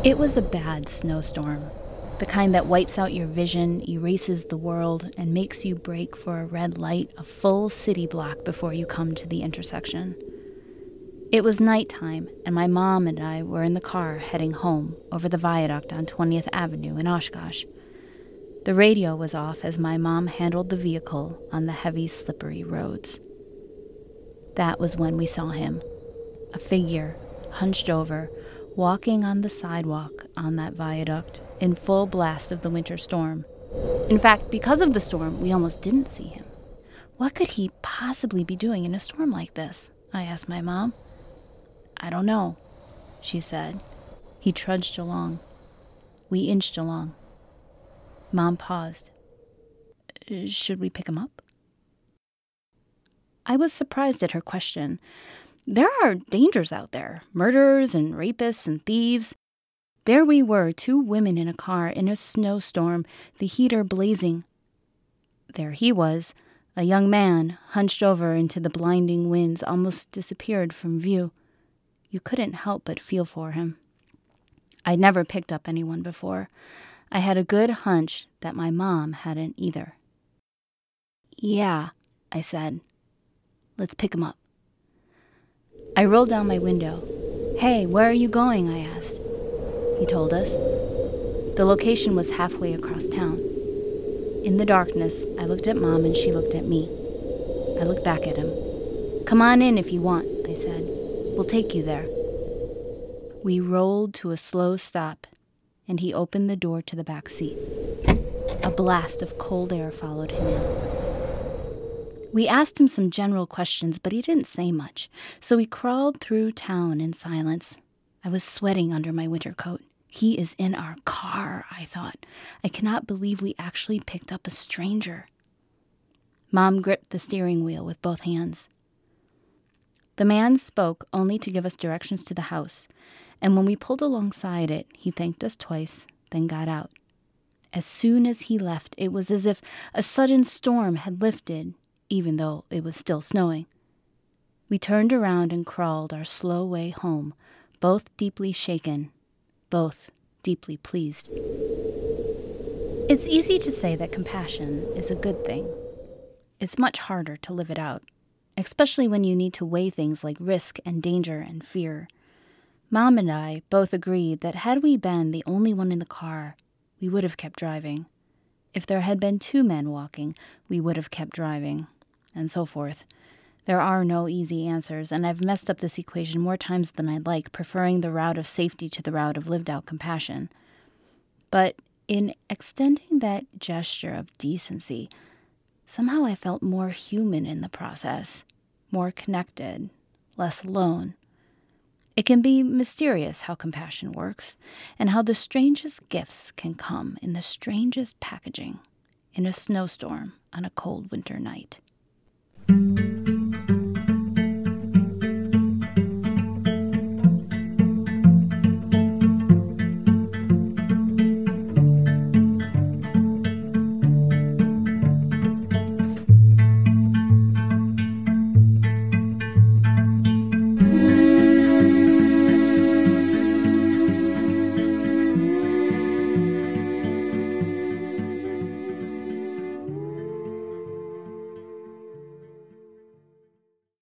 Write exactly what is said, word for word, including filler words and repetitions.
It was a bad snowstorm, the kind that wipes out your vision, erases the world, and makes you brake for a red light a full city block before you come to the intersection. It was nighttime, and my mom and I were in the car heading home over the viaduct on twentieth Avenue in Oshkosh. The radio was off as my mom handled the vehicle on the heavy, slippery roads. That was when we saw him, a figure, hunched over, walking on the sidewalk on that viaduct in full blast of the winter storm. In fact, because of the storm, we almost didn't see him. What could he possibly be doing in a storm like this? I asked my mom. I don't know, she said. He trudged along. We inched along. Mom paused. Should we pick him up? I was surprised at her question. There are dangers out there, murderers and rapists and thieves. There we were, two women in a car in a snowstorm, the heater blazing. There he was, a young man, hunched over into the blinding winds, almost disappeared from view. You couldn't help but feel for him. I'd never picked up anyone before. I had a good hunch that my mom hadn't either. Yeah, I said. Let's pick him up. I rolled down my window. Hey, where are you going? I asked. He told us. The location was halfway across town. In the darkness, I looked at Mom and she looked at me. I looked back at him. Come on in if you want, I said. We'll take you there. We rolled to a slow stop, and he opened the door to the back seat. A blast of cold air followed him in. We asked him some general questions, but he didn't say much, so we crawled through town in silence. I was sweating under my winter coat. He is in our car, I thought. I cannot believe we actually picked up a stranger. Mom gripped the steering wheel with both hands. The man spoke only to give us directions to the house, and when we pulled alongside it, he thanked us twice, then got out. As soon as he left, it was as if a sudden storm had lifted, even though it was still snowing. We turned around and crawled our slow way home, both deeply shaken, both deeply pleased. It's easy to say that compassion is a good thing. It's much harder to live it out, especially when you need to weigh things like risk and danger and fear. Mom and I both agreed that had we been the only one in the car, we would have kept driving. If there had been two men walking, we would have kept driving, and so forth. There are no easy answers, and I've messed up this equation more times than I'd like, preferring the route of safety to the route of lived-out compassion. But in extending that gesture of decency, somehow I felt more human in the process, more connected, less alone. It can be mysterious how compassion works, and how the strangest gifts can come in the strangest packaging in a snowstorm on a cold winter night.